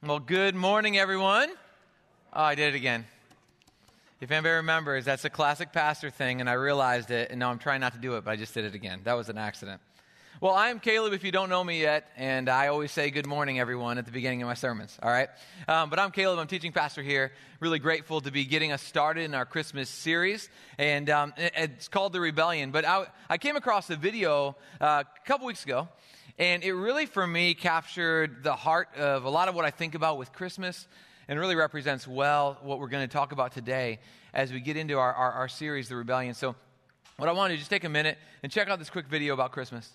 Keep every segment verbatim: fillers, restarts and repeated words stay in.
Well, good morning, everyone. Oh, I did it again. If anybody remembers, that's a classic pastor thing, and I realized it, and now I'm trying not to do it, but I just did it again. That was an accident. Well, I'm Caleb, if you don't know me yet, and I always say good morning, everyone, at the beginning of my sermons, all right? Um, but I'm Caleb. I'm teaching pastor here. Really grateful to be getting us started in our Christmas series, and um, it's called The Rebellion. But I, I came across a video uh, a couple weeks ago, and it really, for me, captured the heart of a lot of what I think about with Christmas and really represents well what we're going to talk about today as we get into our, our, our series, The Rebellion. So what I want to do is just take a minute and check out this quick video about Christmas.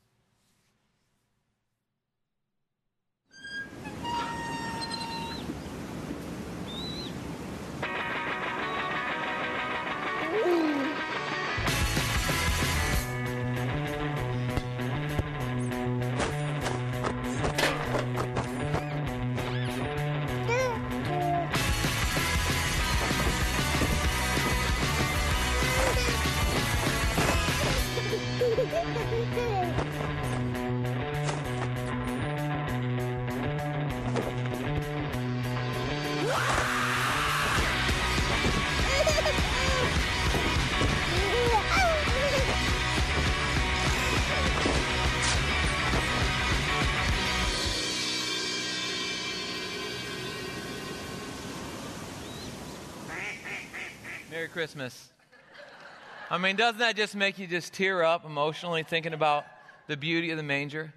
Merry Christmas. I mean, doesn't that just make you just tear up emotionally thinking about the beauty of the manger?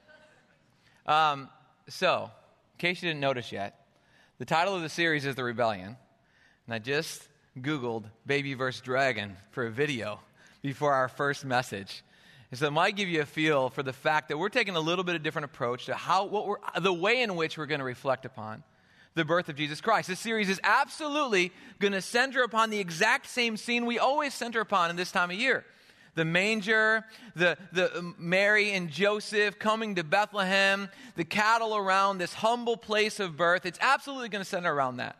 Um, so, in case you didn't notice yet, the title of the series is The Rebellion. And I just Googled baby versus dragon for a video before our first message. And so it might give you a feel for the fact that we're taking a little bit of different approach to how, what we're, the way in which we're going to reflect upon the birth of Jesus Christ. This series is absolutely going to center upon the exact same scene we always center upon in this time of year. The manger, the, the Mary and Joseph coming to Bethlehem, the cattle around this humble place of birth. It's absolutely going to center around that.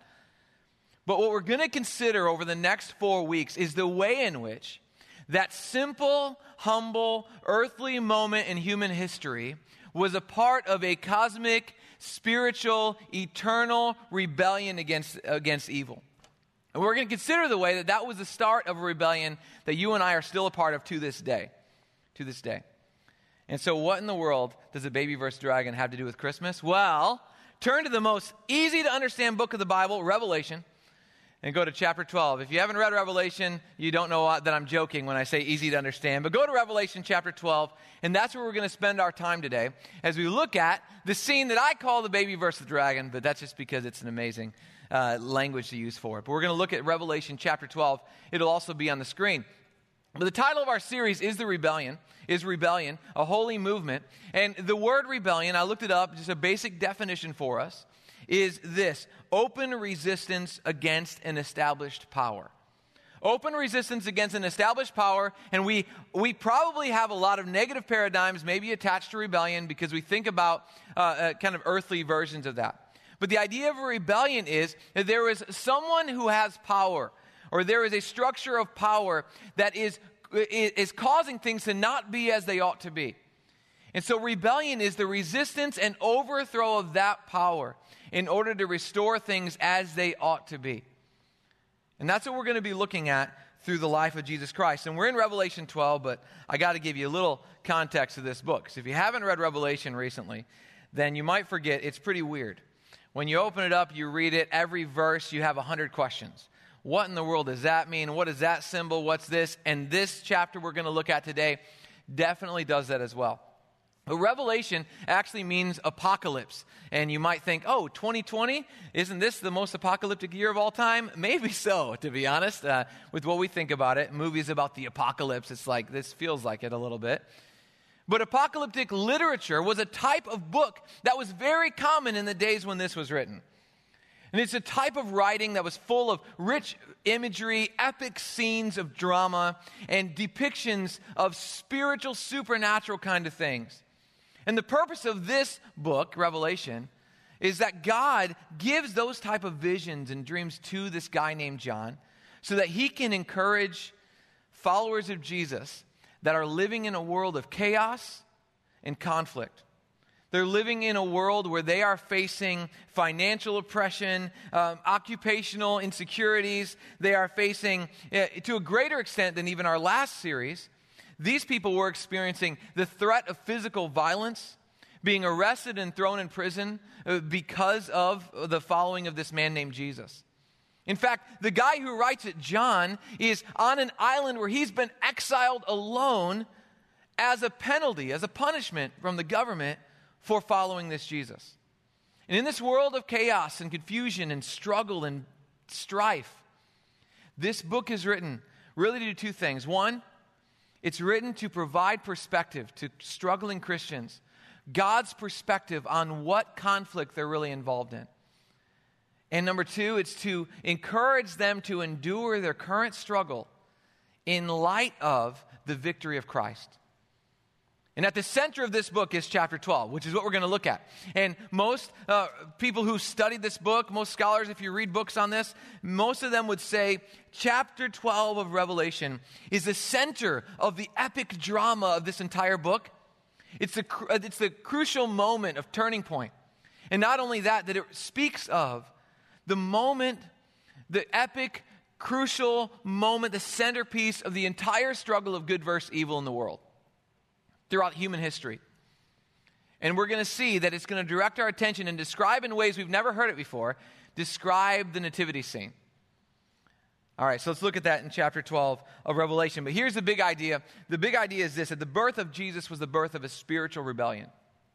But what we're going to consider over the next four weeks is the way in which that simple, humble, earthly moment in human history was a part of a cosmic, spiritual, eternal rebellion against, against evil. And we're going to consider the way that that was the start of a rebellion that you and I are still a part of to this day. To this day. And so what in the world does a baby versus dragon have to do with Christmas? Well, turn to the most easy to understand book of the Bible, Revelation, and go to chapter twelve. If you haven't read Revelation, you don't know that I'm joking when I say easy to understand. But go to Revelation chapter twelve, and that's where we're going to spend our time today as we look at the scene that I call the baby versus the dragon, but that's just because it's an amazing uh, language to use for it. But we're going to look at Revelation chapter twelve. It'll also be on the screen. But the title of our series is The Rebellion, is Rebellion, a holy movement. And the word rebellion, I looked it up, just a basic definition for us, is this: open resistance against an established power. Open resistance against an established power, and we we probably have a lot of negative paradigms maybe attached to rebellion because we think about uh, uh, kind of earthly versions of that. But the idea of a rebellion is that there is someone who has power, or there is a structure of power that is is causing things to not be as they ought to be. And so rebellion is the resistance and overthrow of that power in order to restore things as they ought to be. And that's what we're going to be looking at through the life of Jesus Christ. And we're in Revelation twelve, but I got to give you a little context of this book. So if you haven't read Revelation recently, then you might forget it's pretty weird. When you open it up, you read it, every verse, you have a hundred questions. What in the world does that mean? What is that symbol? What's this? And this chapter we're going to look at today definitely does that as well. But Revelation actually means apocalypse. And you might think, oh, twenty twenty, isn't this the most apocalyptic year of all time? Maybe so, to be honest, uh, with what we think about it. Movies about the apocalypse, it's like, this feels like it a little bit. But apocalyptic literature was a type of book that was very common in the days when this was written. And it's a type of writing that was full of rich imagery, epic scenes of drama, and depictions of spiritual, supernatural kind of things. And the purpose of this book, Revelation, is that God gives those type of visions and dreams to this guy named John so that he can encourage followers of Jesus that are living in a world of chaos and conflict. They're living in a world where they are facing financial oppression, um, occupational insecurities. They are facing, uh, to a greater extent than even our last series, these people were experiencing the threat of physical violence, being arrested and thrown in prison uh, because of the following of this man named Jesus. In fact, the guy who writes it, John, is on an island where he's been exiled alone as a penalty, as a punishment from the government for following this Jesus. And in this world of chaos and confusion and struggle and strife, this book is written really to do two things. One, it's written to provide perspective to struggling Christians, God's perspective on what conflict they're really involved in. And number two, it's to encourage them to endure their current struggle in light of the victory of Christ. And at the center of this book is chapter twelve, which is what we're going to look at. And most uh, people who studied this book, most scholars, if you read books on this, most of them would say chapter twelve of Revelation is the center of the epic drama of this entire book. It's the, it's the crucial moment of turning point. And not only that, that it speaks of the moment, the epic, crucial moment, the centerpiece of the entire struggle of good versus evil in the world throughout human history. And we're going to see that it's going to direct our attention and describe in ways we've never heard it before, describe the nativity scene. All right, so let's look at that in chapter twelve of Revelation. But here's the big idea. The big idea is this, that the birth of Jesus was the birth of a spiritual rebellion.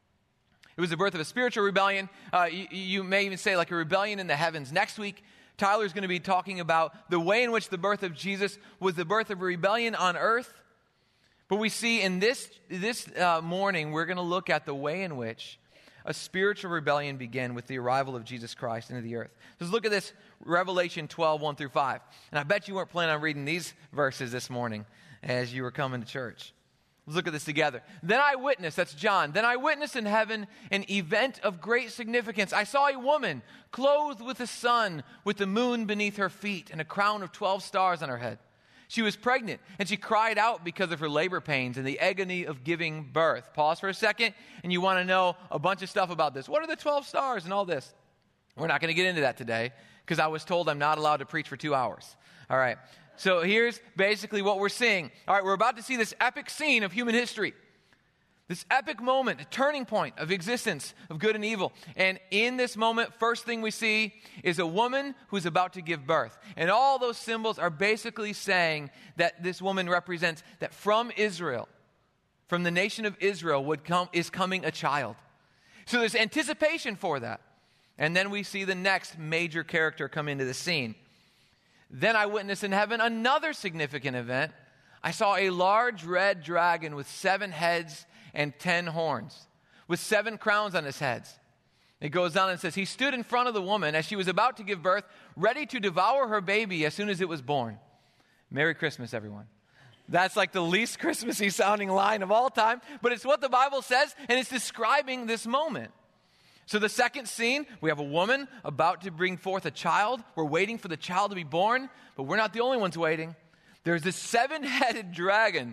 It was the birth of a spiritual rebellion. Uh, you, you may even say like a rebellion in the heavens. Next week, Tyler's going to be talking about the way in which the birth of Jesus was the birth of a rebellion on earth. But we see in this, this uh, morning, we're going to look at the way in which a spiritual rebellion began with the arrival of Jesus Christ into the earth. Let's look at this, Revelation twelve, one through five. And I bet you weren't planning on reading these verses this morning as you were coming to church. Let's look at this together. Then I witnessed, that's John, then I witnessed in heaven an event of great significance. I saw a woman clothed with the sun, with the moon beneath her feet, and a crown of twelve stars on her head. She was pregnant, and she cried out because of her labor pains and the agony of giving birth. Pause for a second, and you want to know a bunch of stuff about this. What are the twelve stars and all this? We're not going to get into that today, because I was told I'm not allowed to preach for two hours. All right, so here's basically what we're seeing. All right, we're about to see this epic scene of human history. This epic moment, a turning point of existence of good and evil. And in this moment, first thing we see is a woman who's about to give birth. And all those symbols are basically saying that this woman represents that from Israel, from the nation of Israel would come is coming a child. So there's anticipation for that. And then we see the next major character come into the scene. Then I witnessed in heaven another significant event. I saw a large red dragon with seven heads and ten horns, with seven crowns on his heads. It goes on and says, he stood in front of the woman as she was about to give birth, ready to devour her baby as soon as it was born. Merry Christmas, everyone. That's like the least Christmassy sounding line of all time, but it's what the Bible says, and it's describing this moment. So the second scene, we have a woman about to bring forth a child. We're waiting for the child to be born, but we're not the only ones waiting. There's this seven-headed dragon.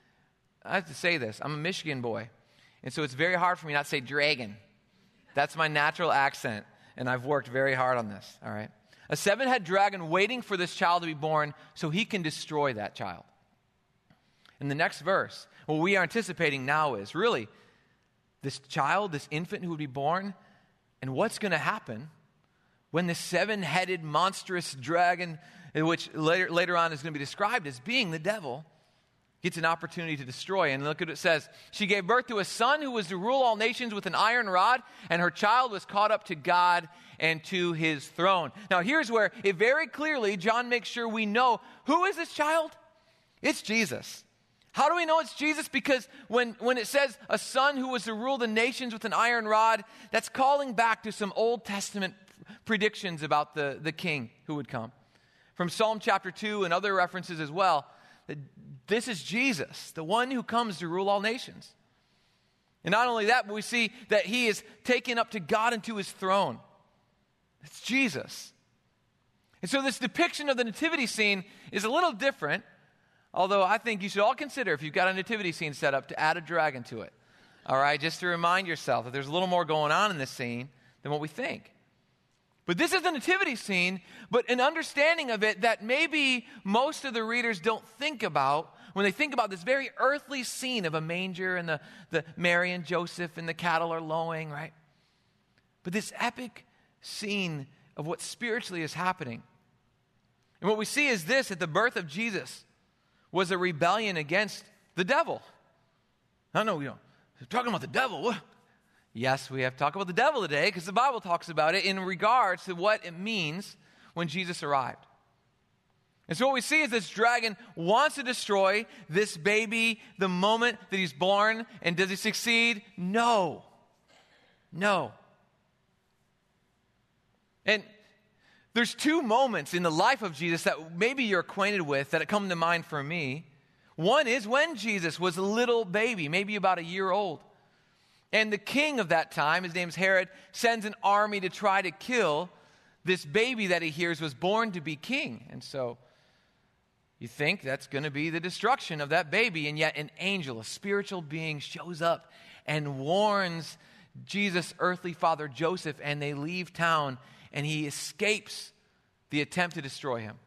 I have to say this. I'm a Michigan boy, and so it's very hard for me not to say dragon. That's my natural accent, and I've worked very hard on this, all right? A seven-headed dragon waiting for this child to be born so he can destroy that child. In the next verse, what we are anticipating now is really this child, this infant who would be born, and what's going to happen when this seven-headed monstrous dragon, which later, later on is going to be described as being the devil, gets an opportunity to destroy. And look at what it says. She gave birth to a son who was to rule all nations with an iron rod, and her child was caught up to God and to his throne. Now here's where it very clearly, John makes sure we know, who is this child? It's Jesus. How do we know it's Jesus? Because when, when it says a son who was to rule the nations with an iron rod, that's calling back to some Old Testament predictions about the, the king who would come. From Psalm chapter two and other references as well, that this is Jesus, the one who comes to rule all nations. And not only that, but we see that he is taken up to God and to his throne. It's Jesus. And so this depiction of the nativity scene is a little different, although I think you should all consider, if you've got a nativity scene set up, to add a dragon to it. All right, just to remind yourself that there's a little more going on in this scene than what we think. But this is the nativity scene, but an understanding of it that maybe most of the readers don't think about when they think about this very earthly scene of a manger and the, the Mary and Joseph and the cattle are lowing, right? But this epic scene of what spiritually is happening. And what we see is this, that the birth of Jesus was a rebellion against the devil. I know, you know, talking about the devil. What? Yes, we have to talk about the devil today because the Bible talks about it in regards to what it means when Jesus arrived. And so what we see is this dragon wants to destroy this baby the moment that he's born. And does he succeed? No. No. And there's two moments in the life of Jesus that maybe you're acquainted with that come to mind for me. One is when Jesus was a little baby, maybe about a year old. And the king of that time, his name's Herod, sends an army to try to kill this baby that he hears was born to be king. And so you think that's going to be the destruction of that baby. And yet an angel, a spiritual being, shows up and warns Jesus' earthly father Joseph, and they leave town, and he escapes the attempt to destroy him.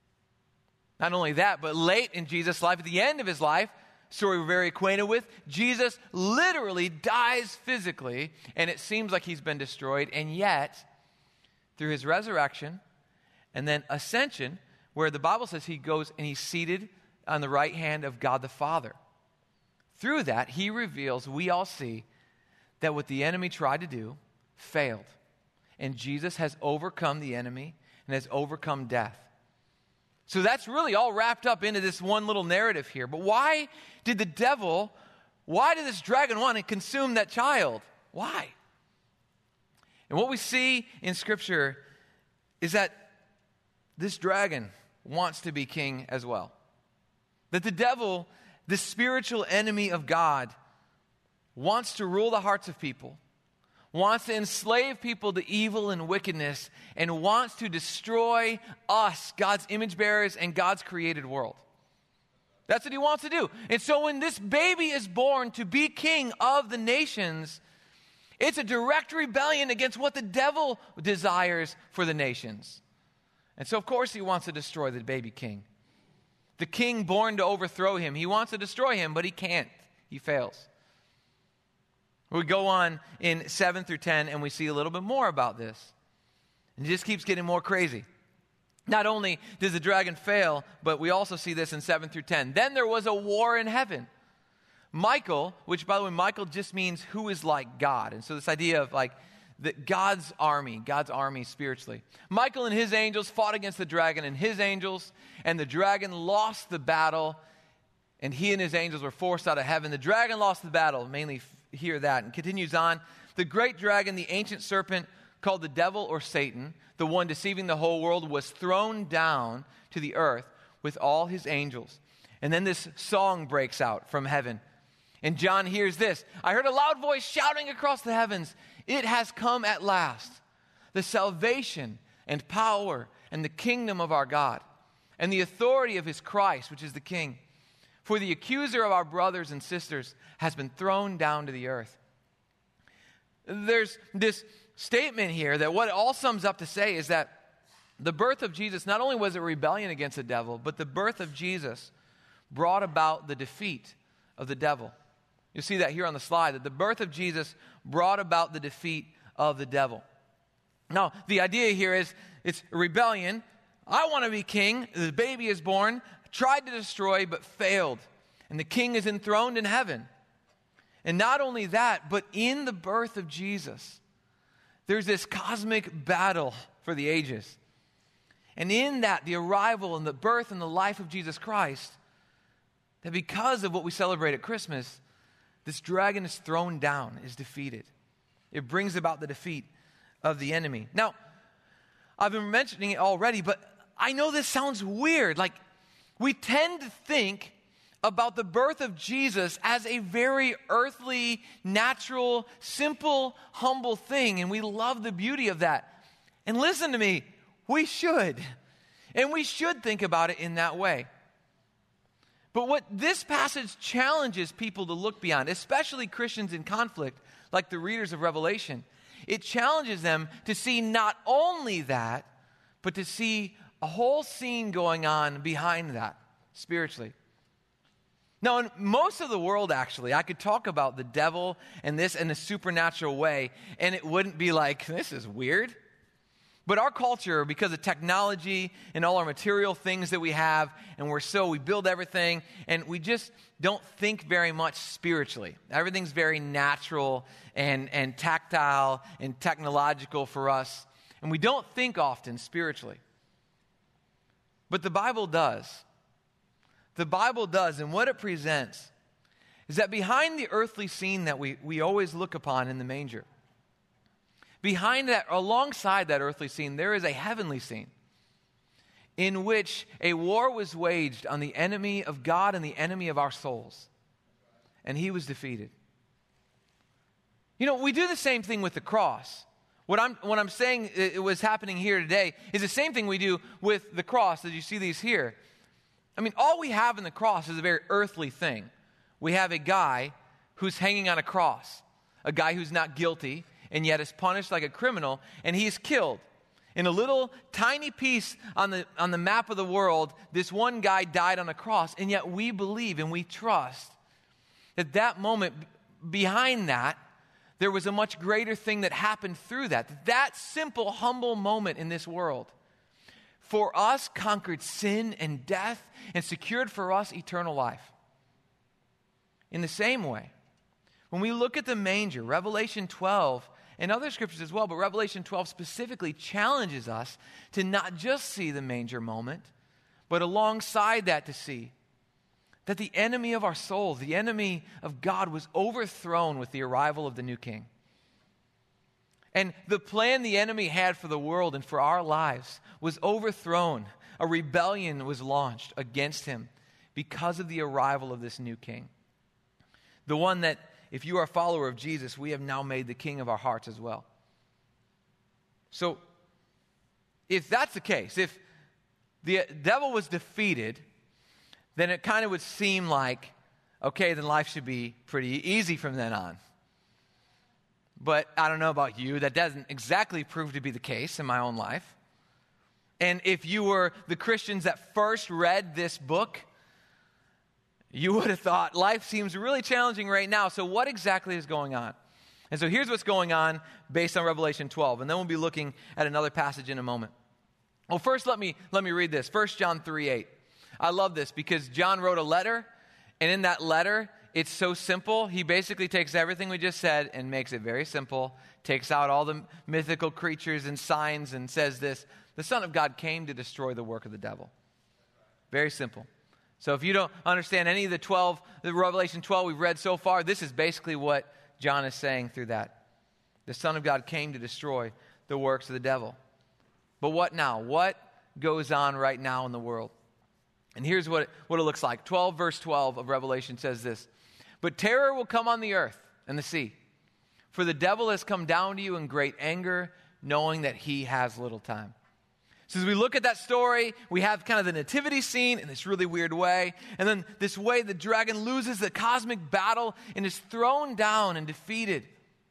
Not only that, but late in Jesus' life, at the end of his life, story we're very acquainted with, Jesus literally dies physically, and it seems like he's been destroyed. And yet, through his resurrection and then ascension, where the Bible says he goes and he's seated on the right hand of God the Father. Through that, he reveals, we all see, that what the enemy tried to do failed. And Jesus has overcome the enemy and has overcome death. So that's really all wrapped up into this one little narrative here. But why did the devil, why did this dragon want to consume that child? Why? And what we see in Scripture is that this dragon wants to be king as well. That the devil, the spiritual enemy of God, wants to rule the hearts of people, wants to enslave people to evil and wickedness, and wants to destroy us, God's image bearers and God's created world. That's what he wants to do. And so when this baby is born to be king of the nations, it's a direct rebellion against what the devil desires for the nations. And so of course he wants to destroy the baby king. The king born to overthrow him. He wants to destroy him, but he can't. He fails. We go on in seven through ten, and we see a little bit more about this. And it just keeps getting more crazy. Not only does the dragon fail, but we also see this in seven through ten. Then there was a war in heaven. Michael, which by the way, Michael just means who is like God. And so this idea of like the, God's army, God's army spiritually. Michael and his angels fought against the dragon and his angels, and the dragon lost the battle, and he and his angels were forced out of heaven. The dragon lost the battle, mainly hear that, and continues on. The great dragon, the ancient serpent called the devil or Satan, the one deceiving the whole world, was thrown down to the earth with all his angels. And then this song breaks out from heaven. And John hears this. I heard a loud voice shouting across the heavens, "It has come at last, the salvation and power and the kingdom of our God, and the authority of his Christ, which is the King. For the accuser of our brothers and sisters has been thrown down to the earth." There's this statement here that what it all sums up to say is that the birth of Jesus, not only was it rebellion against the devil, but the birth of Jesus brought about the defeat of the devil. You'll see that here on the slide, that the birth of Jesus brought about the defeat of the devil. Now, the idea here is it's rebellion. I want to be king. The baby is born, tried to destroy, but failed. And the king is enthroned in heaven. And not only that, but in the birth of Jesus, there's this cosmic battle for the ages. And in that, the arrival and the birth and the life of Jesus Christ, that because of what we celebrate at Christmas, this dragon is thrown down, is defeated. It brings about the defeat of the enemy. Now, I've been mentioning it already, but I know this sounds weird. Like, we tend to think about the birth of Jesus as a very earthly, natural, simple, humble thing, and we love the beauty of that. And listen to me, we should. And we should think about it in that way. But what this passage challenges people to look beyond, especially Christians in conflict, like the readers of Revelation, it challenges them to see not only that, but to see a whole scene going on behind that, spiritually. Now, in most of the world, actually, I could talk about the devil and this in a supernatural way, and it wouldn't be like, this is weird. But our culture, because of technology and all our material things that we have, and we're so, we build everything, and we just don't think very much spiritually. Everything's very natural and, and tactile and technological for us, and we don't think often spiritually. But the Bible does. The Bible does, and what it presents is that behind the earthly scene that we, we always look upon in the manger, behind that, alongside that earthly scene, there is a heavenly scene in which a war was waged on the enemy of God and the enemy of our souls, and he was defeated. You know, we do the same thing with the cross. What I'm, what I'm saying it was happening here today is the same thing we do with the cross, as you see these here. I mean, all we have in the cross is a very earthly thing. We have a guy who's hanging on a cross, a guy who's not guilty and yet is punished like a criminal, and he's killed. In a little tiny piece on the, on the map of the world, this one guy died on a cross, and yet we believe and we trust that that moment, behind that, there was a much greater thing that happened through that. That simple, humble moment in this world for us conquered sin and death and secured for us eternal life. In the same way, when we look at the manger, Revelation twelve, and other scriptures as well, but Revelation twelve specifically challenges us to not just see the manger moment, but alongside that to see that the enemy of our souls, the enemy of God, was overthrown with the arrival of the new king. And the plan the enemy had for the world and for our lives was overthrown. A rebellion was launched against him because of the arrival of this new king. The one that, if you are a follower of Jesus, we have now made the king of our hearts as well. So, if that's the case, if the devil was defeated, then it kind of would seem like, okay, then life should be pretty easy from then on. But I don't know about you, that doesn't exactly prove to be the case in my own life. And if you were the Christians that first read this book, you would have thought life seems really challenging right now. So what exactly is going on? And so here's what's going on based on Revelation twelve. And then we'll be looking at another passage in a moment. Well, first let me let me read this. First John three eight. I love this because John wrote a letter, and in that letter, it's so simple. He basically takes everything we just said and makes it very simple, takes out all the mythical creatures and signs and says this: the Son of God came to destroy the work of the devil. Very simple. So if you don't understand any of the twelve, the Revelation twelve we've read so far, this is basically what John is saying through that. The Son of God came to destroy the works of the devil. But what now? What goes on right now in the world? And here's what it, what it looks like. twelve verse twelve of Revelation says this: but terror will come on the earth and the sea, for the devil has come down to you in great anger, knowing that he has little time. So as we look at that story, we have kind of the nativity scene in this really weird way. And then this way the dragon loses the cosmic battle and is thrown down and defeated.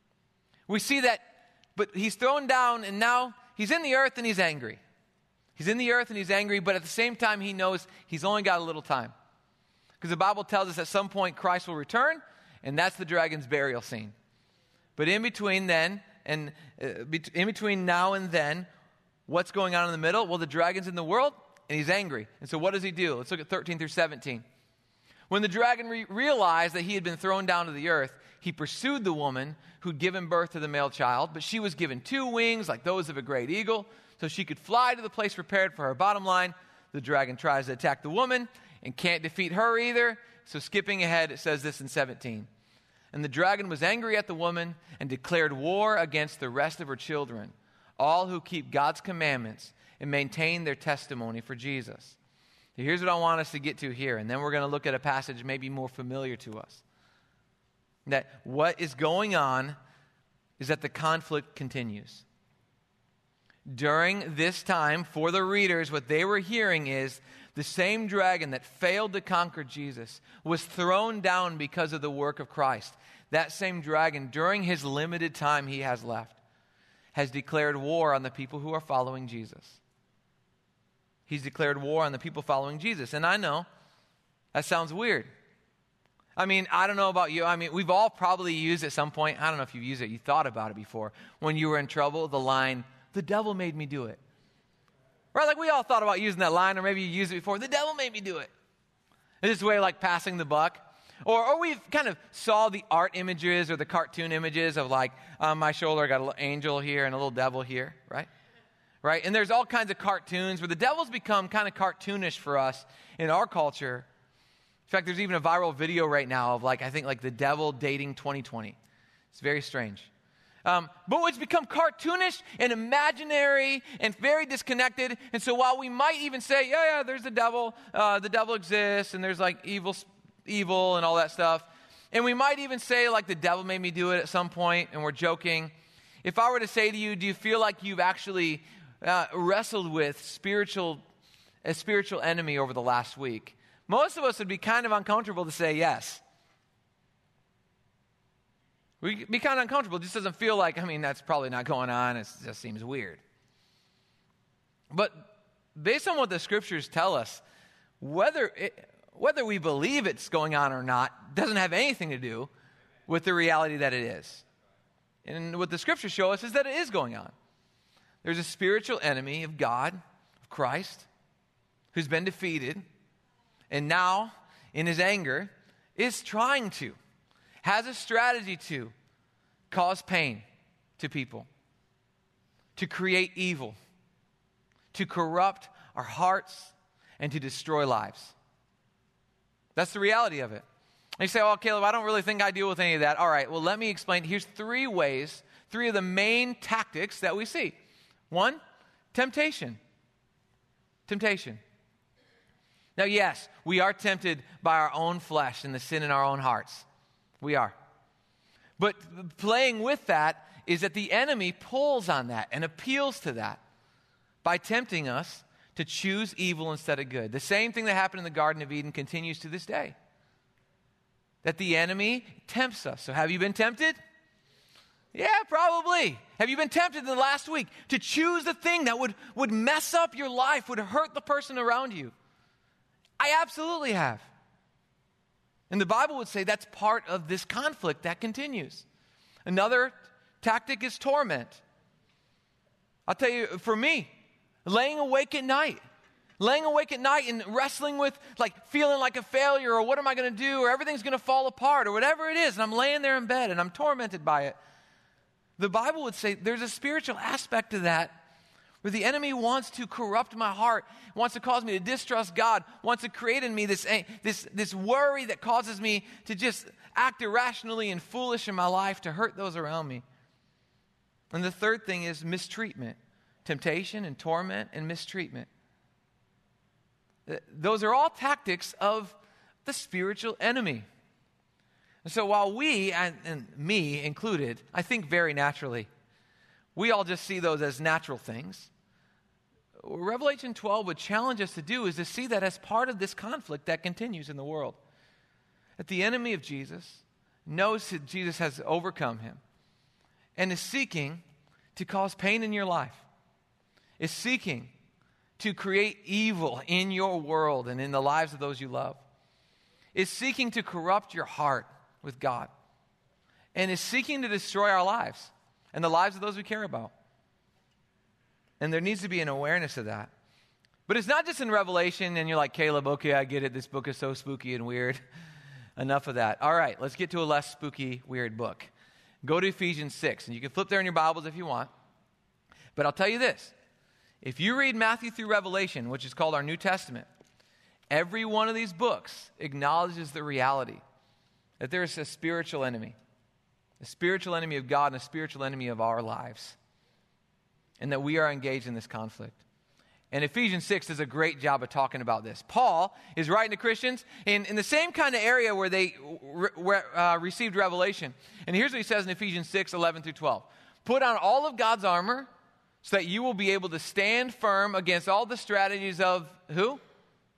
We see that, but he's thrown down and now he's in the earth and he's angry. He's in the earth and he's angry, but at the same time he knows he's only got a little time. Because the Bible tells us at some point Christ will return, and that's the dragon's burial scene. But in between then, and uh, in between now and then, what's going on in the middle? Well, the dragon's in the world, and he's angry. And so what does he do? Let's look at thirteen through seventeen. When the dragon re- realized that he had been thrown down to the earth, he pursued the woman who'd given birth to the male child, but she was given two wings like those of a great eagle, so she could fly to the place prepared for her. Bottom line, the dragon tries to attack the woman and can't defeat her either. So skipping ahead, it says this in seventeen. And the dragon was angry at the woman and declared war against the rest of her children, all who keep God's commandments and maintain their testimony for Jesus. So here's what I want us to get to here, and then we're going to look at a passage maybe more familiar to us. That what is going on is that the conflict continues. During this time, for the readers, what they were hearing is the same dragon that failed to conquer Jesus, was thrown down because of the work of Christ. That same dragon, during his limited time he has left, has declared war on the people who are following Jesus. He's declared war on the people following Jesus. And I know that sounds weird. I mean, I don't know about you. I mean, we've all probably used at some point, I don't know if you've used it, you thought about it before, when you were in trouble, the line, the devil made me do it. Right? Like we all thought about using that line, or maybe you used it before, the devil made me do it. It's this way of like passing the buck. Or, or we've kind of saw the art images or the cartoon images of like, on my shoulder I got a little angel here and a little devil here, right? Right? And there's all kinds of cartoons where the devil's become kind of cartoonish for us in our culture. In fact, there's even a viral video right now of like, I think like the devil dating twenty twenty. It's very strange. Um, but it's become cartoonish and imaginary and very disconnected. And so while we might even say, yeah, yeah, there's the devil, uh, the devil exists, and there's like evil, evil and all that stuff. And we might even say like the devil made me do it at some point, and we're joking. If I were to say to you, do you feel like you've actually uh, wrestled with spiritual, a spiritual enemy over the last week? Most of us would be kind of uncomfortable to say yes. We'd be kind of uncomfortable. It just doesn't feel like, I mean, that's probably not going on. It just seems weird. But based on what the scriptures tell us, whether it, whether we believe it's going on or not doesn't have anything to do with the reality that it is. And what the scriptures show us is that it is going on. There's a spiritual enemy of God, of Christ, who's been defeated, and now, in his anger, is trying to, has a strategy to cause pain to people, to create evil, to corrupt our hearts, and to destroy lives. That's the reality of it. And you say, oh, Caleb, I don't really think I deal with any of that. All right, well, let me explain. Here's three ways, three of the main tactics that we see. One, temptation. Temptation. Now, yes, we are tempted by our own flesh and the sin in our own hearts. We are. But playing with that is that the enemy pulls on that and appeals to that by tempting us to choose evil instead of good. The same thing that happened in the Garden of Eden continues to this day. That the enemy tempts us. So have you been tempted? Yeah, probably. Have you been tempted in the last week to choose the thing that would, would mess up your life, would hurt the person around you? I absolutely have. And the Bible would say that's part of this conflict that continues. Another tactic is torment. I'll tell you, for me, laying awake at night, laying awake at night and wrestling with like feeling like a failure, or what am I going to do, or everything's going to fall apart, or whatever it is, and I'm laying there in bed and I'm tormented by it. The Bible would say there's a spiritual aspect to that where the enemy wants to corrupt my heart, wants to cause me to distrust God, wants to create in me this, this, this worry that causes me to just act irrationally and foolish in my life to hurt those around me. And the third thing is mistreatment, temptation and torment and mistreatment. Those are all tactics of the spiritual enemy. And so while we, and, and me included, I think very naturally, we all just see those as natural things. What Revelation twelve would challenge us to do is to see that as part of this conflict that continues in the world. That the enemy of Jesus knows that Jesus has overcome him and is seeking to cause pain in your life, is seeking to create evil in your world and in the lives of those you love, is seeking to corrupt your heart with God, and is seeking to destroy our lives and the lives of those we care about. And there needs to be an awareness of that. But it's not just in Revelation and you're like, Caleb, okay, I get it. This book is so spooky and weird. Enough of that. All right, let's get to a less spooky, weird book. Go to Ephesians six, and you can flip there in your Bibles if you want. But I'll tell you this. If you read Matthew through Revelation, which is called our New Testament, every one of these books acknowledges the reality that there is a spiritual enemy. A spiritual enemy of God and a spiritual enemy of our lives. And that we are engaged in this conflict. And Ephesians six does a great job of talking about this. Paul is writing to Christians in, in the same kind of area where they re, re, uh, received revelation. And here's what he says in Ephesians six, eleven through twelve. Put on all of God's armor so that you will be able to stand firm against all the strategies of who?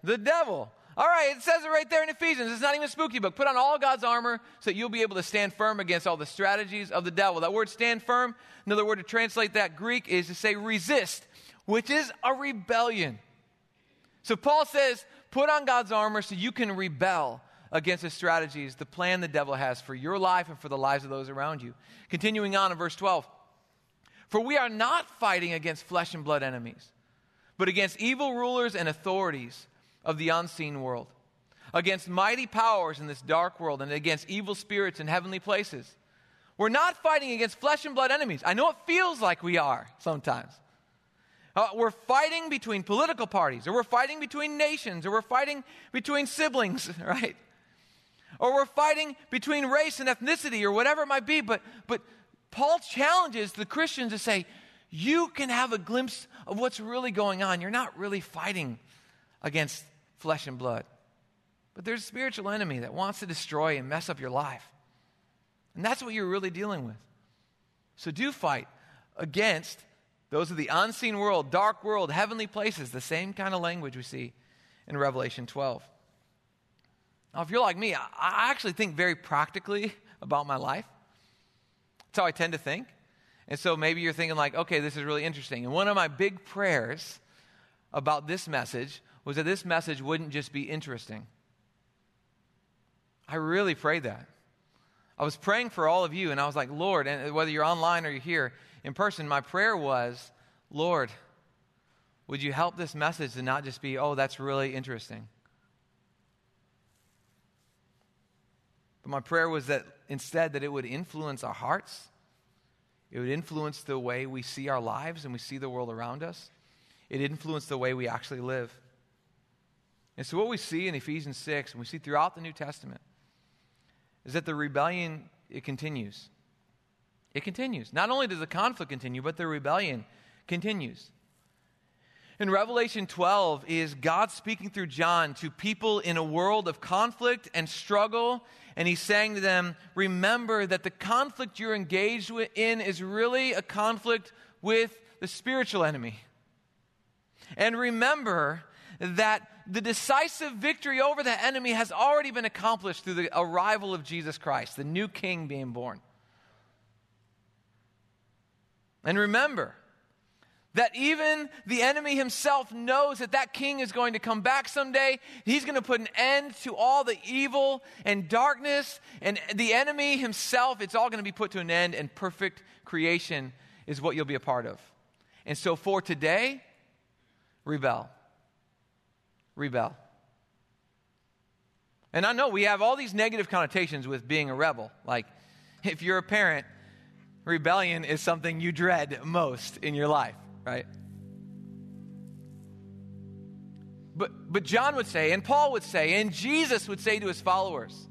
The devil. All right, it says it right there in Ephesians. It's not even a spooky book. Put on all God's armor so that you'll be able to stand firm against all the strategies of the devil. That word stand firm, another word to translate that Greek is to say resist, which is a rebellion. So Paul says, put on God's armor so you can rebel against the strategies, the plan the devil has for your life and for the lives of those around you. Continuing on in verse twelve. For we are not fighting against flesh and blood enemies, but against evil rulers and authorities of the unseen world, against mighty powers in this dark world, and against evil spirits in heavenly places. We're not fighting against flesh and blood enemies. I know it feels like we are sometimes. Uh, we're fighting between political parties, or we're fighting between nations, or we're fighting between siblings, right? Or we're fighting between race and ethnicity, or whatever it might be. But, but Paul challenges the Christians to say, you can have a glimpse of what's really going on. You're not really fighting against flesh and blood. But there's a spiritual enemy that wants to destroy and mess up your life. And that's what you're really dealing with. So do fight against those of the unseen world, dark world, heavenly places, the same kind of language we see in Revelation twelve. Now, if you're like me, I actually think very practically about my life. That's how I tend to think. And so maybe you're thinking like, okay, this is really interesting. And one of my big prayers about this message was that this message wouldn't just be interesting. I really prayed that. I was praying for all of you, and I was like, Lord, and whether you're online or you're here in person, my prayer was, Lord, would you help this message to not just be, oh, that's really interesting. But my prayer was that instead that it would influence our hearts. It would influence the way we see our lives and we see the world around us. It influenced the way we actually live. And so what we see in Ephesians six, and we see throughout the New Testament, is that the rebellion, it continues. It continues. Not only does the conflict continue, but the rebellion continues. In Revelation twelve is God speaking through John to people in a world of conflict and struggle, and he's saying to them, remember that the conflict you're engaged in is really a conflict with the spiritual enemy. And remember that the decisive victory over the enemy has already been accomplished through the arrival of Jesus Christ, the new king being born. And remember that even the enemy himself knows that that king is going to come back someday. He's going to put an end to all the evil and darkness, and the enemy himself, it's all going to be put to an end, and perfect creation is what you'll be a part of. And so for today, rebel. Rebel. And I know we have all these negative connotations with being a rebel. Like, if you're a parent, rebellion is something you dread most in your life, right? But, but John would say, and Paul would say, and Jesus would say to his followers,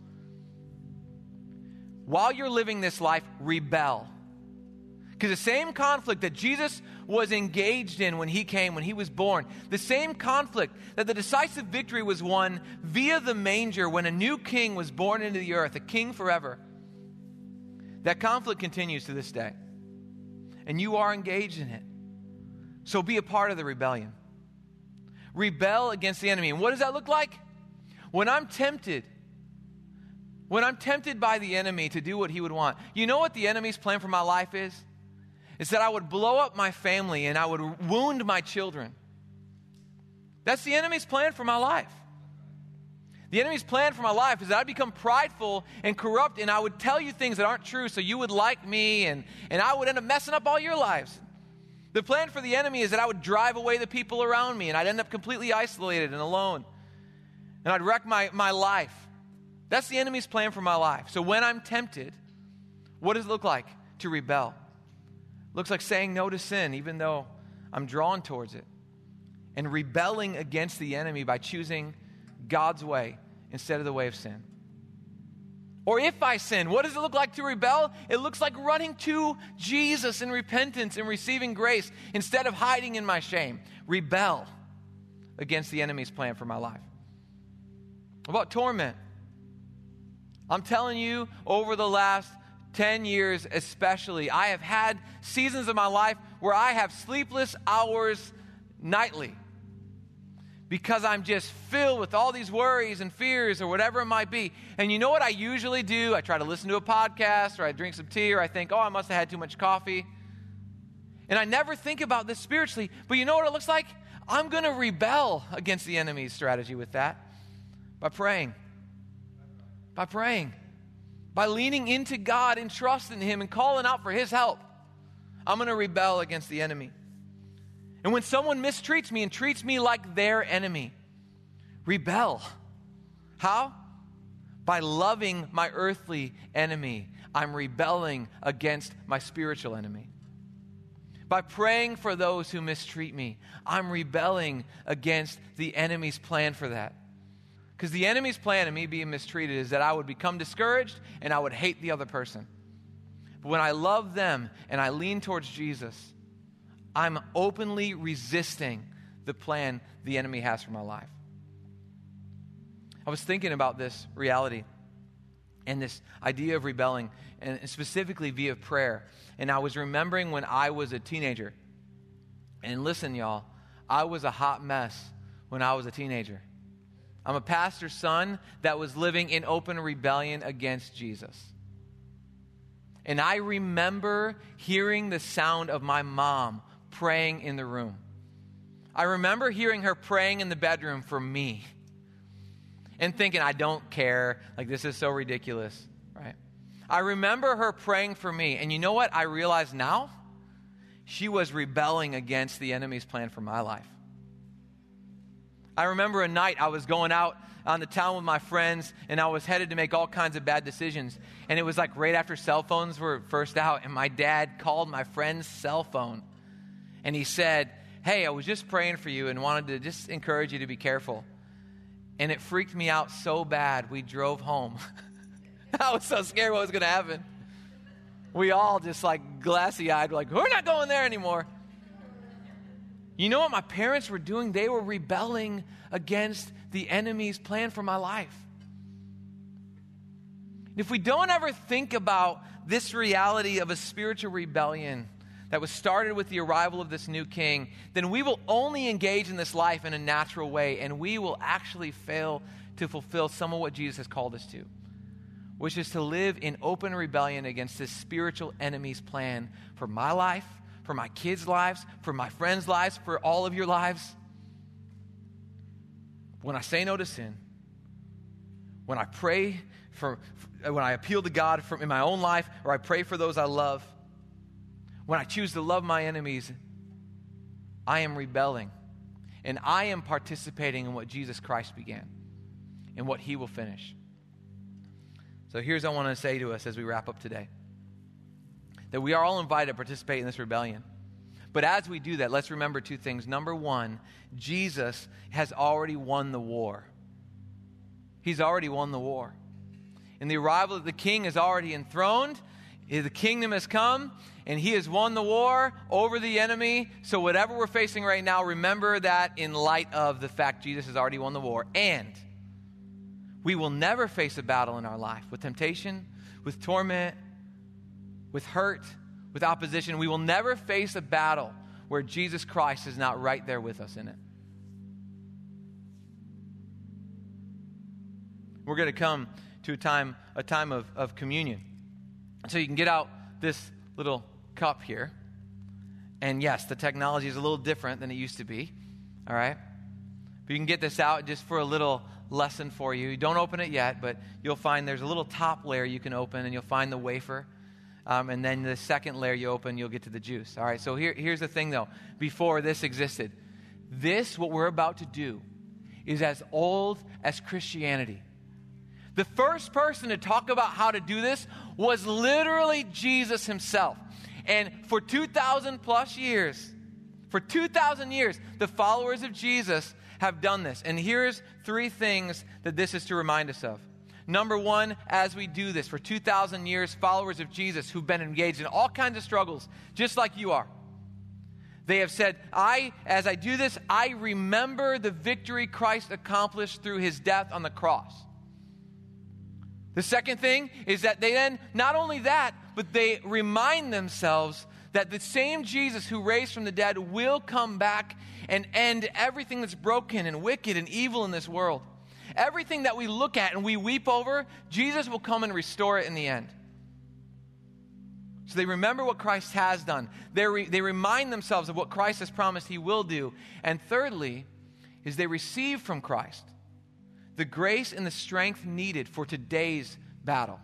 while you're living this life, rebel. Because the same conflict that Jesus was engaged in when he came, when he was born, the same conflict that the decisive victory was won via the manger when a new king was born into the earth, a king forever, that conflict continues to this day. And you are engaged in it. So be a part of the rebellion. Rebel against the enemy. And what does that look like? When I'm tempted, when I'm tempted by the enemy to do what he would want, you know what the enemy's plan for my life is? It's that I would blow up my family and I would wound my children. That's the enemy's plan for my life. The enemy's plan for my life is that I'd become prideful and corrupt, and I would tell you things that aren't true so you would like me, and, and I would end up messing up all your lives. The plan for the enemy is that I would drive away the people around me, and I'd end up completely isolated and alone. And I'd wreck my, my life. That's the enemy's plan for my life. So when I'm tempted, what does it look like to rebel? It looks like saying no to sin, even though I'm drawn towards it. And rebelling against the enemy by choosing God's way instead of the way of sin. Or if I sin, what does it look like to rebel? It looks like running to Jesus in repentance and receiving grace instead of hiding in my shame. Rebel against the enemy's plan for my life. What about torment? I'm telling you, over the last ten years especially, I have had seasons of my life where I have sleepless hours nightly because I'm just filled with all these worries and fears or whatever it might be. And you know what I usually do? I try to listen to a podcast, or I drink some tea, or I think, oh, I must have had too much coffee. And I never think about this spiritually. But you know what it looks like? I'm going to rebel against the enemy's strategy with that by praying. By praying. By leaning into God and trusting Him and calling out for His help. I'm going to rebel against the enemy. And when someone mistreats me and treats me like their enemy, rebel. How? By loving my earthly enemy, I'm rebelling against my spiritual enemy. By praying for those who mistreat me, I'm rebelling against the enemy's plan for that. Because the enemy's plan of me being mistreated is that I would become discouraged and I would hate the other person. But when I love them and I lean towards Jesus, I'm openly resisting the plan the enemy has for my life. I was thinking about this reality and this idea of rebelling, and specifically via prayer. And I was remembering when I was a teenager. And listen, y'all, I was a hot mess when I was a teenager. I'm a pastor's son that was living in open rebellion against Jesus. And I remember hearing the sound of my mom praying in the room. I remember hearing her praying in the bedroom for me. And thinking, I don't care. Like, this is so ridiculous, right? I remember her praying for me. And you know what I realize now? She was rebelling against the enemy's plan for my life. I remember a night I was going out on the town with my friends, and I was headed to make all kinds of bad decisions. And it was like right after cell phones were first out, and my dad called my friend's cell phone. And he said, hey, I was just praying for you and wanted to just encourage you to be careful. And it freaked me out so bad, we drove home. I was so scared what was going to happen. We all just like glassy-eyed, like, we're not going there anymore. You know what my parents were doing? They were rebelling against the enemy's plan for my life. If we don't ever think about this reality of a spiritual rebellion that was started with the arrival of this new king, then we will only engage in this life in a natural way, and we will actually fail to fulfill some of what Jesus has called us to, which is to live in open rebellion against this spiritual enemy's plan for my life, for my kids' lives, for my friends' lives, for all of your lives. When I say no to sin, when I pray for, when I appeal to God for, in my own life, or I pray for those I love, when I choose to love my enemies, I am rebelling. And I am participating in what Jesus Christ began and what He will finish. So here's what I want to say to us as we wrap up today. That we are all invited to participate in this rebellion. But as we do that, let's remember two things. Number one, Jesus has already won the war. He's already won the war. And the arrival of the king is already enthroned. The kingdom has come, and He has won the war over the enemy. So whatever we're facing right now, remember that in light of the fact Jesus has already won the war. And we will never face a battle in our life with temptation, with torment, with hurt, with opposition. We will never face a battle where Jesus Christ is not right there with us in it. We're going to come to a time, a time of, of communion. So you can get out this little cup here. And yes, the technology is a little different than it used to be. All right? But you can get this out just for a little lesson for you. Don't open it yet, but you'll find there's a little top layer you can open, and you'll find the wafer. Um, and then the second layer you open, you'll get to the juice. All right? So here, here's the thing, though. Before this existed, this, what we're about to do, is as old as Christianity. The first person to talk about how to do this was literally Jesus Himself. And for two thousand plus years, for two thousand years, the followers of Jesus have done this. And here's three things that this is to remind us of. Number one, as we do this, for two thousand years, followers of Jesus who've been engaged in all kinds of struggles, just like you are, they have said, I, as I do this, I remember the victory Christ accomplished through His death on the cross. The second thing is that they then, not only that, but they remind themselves that the same Jesus who raised from the dead will come back and end everything that's broken and wicked and evil in this world. Everything that we look at and we weep over, Jesus will come and restore it in the end. So they remember what Christ has done. They, re- they remind themselves of what Christ has promised he will do. And thirdly, is they receive from Christ the grace and the strength needed for today's battle.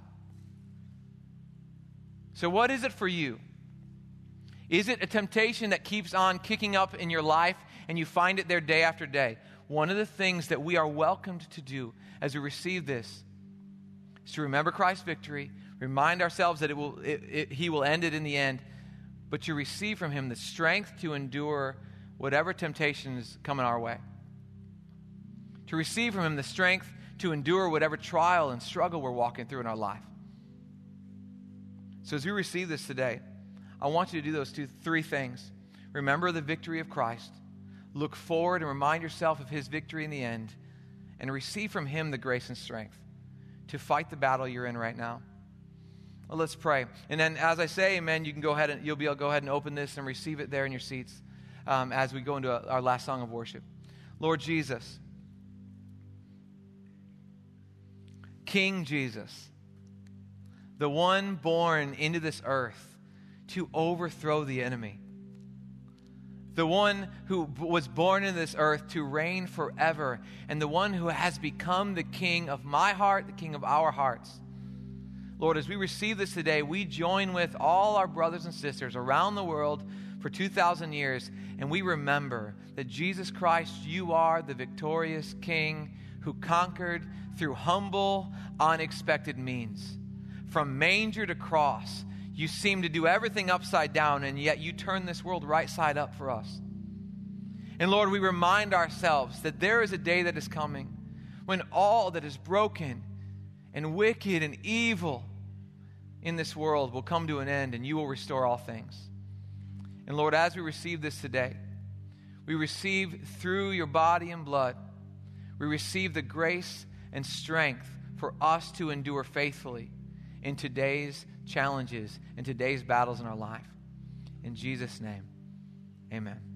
So what is it for you? Is it a temptation that keeps on kicking up in your life and you find it there day after day? One of the things that we are welcomed to do as we receive this is to remember Christ's victory, remind ourselves that it will, it, it, he will end it in the end, but to receive from him the strength to endure whatever temptation is coming our way. To receive from him the strength to endure whatever trial and struggle we're walking through in our life. So as we receive this today, I want you to do those two, three things. Remember the victory of Christ. Look forward and remind yourself of his victory in the end. And receive from him the grace and strength to fight the battle you're in right now. Well, let's pray. And then as I say amen, you can go ahead and you'll be able to go ahead and open this and receive it there in your seats um, as we go into a, our last song of worship. Lord Jesus, King Jesus, the one born into this earth to overthrow the enemy. The one who was born in this earth to reign forever, and the one who has become the king of my heart, the king of our hearts. Lord, as we receive this today, we join with all our brothers and sisters around the world for two thousand years, and we remember that Jesus Christ, you are the victorious king who conquered through humble, unexpected means. From manger to cross, you seem to do everything upside down, and yet you turn this world right side up for us. And Lord, we remind ourselves that there is a day that is coming when all that is broken and wicked and evil in this world will come to an end, and you will restore all things. And Lord, as we receive this today, we receive through your body and blood, we receive the grace and strength for us to endure faithfully in today's challenges, in today's battles in our life. In Jesus' name, amen.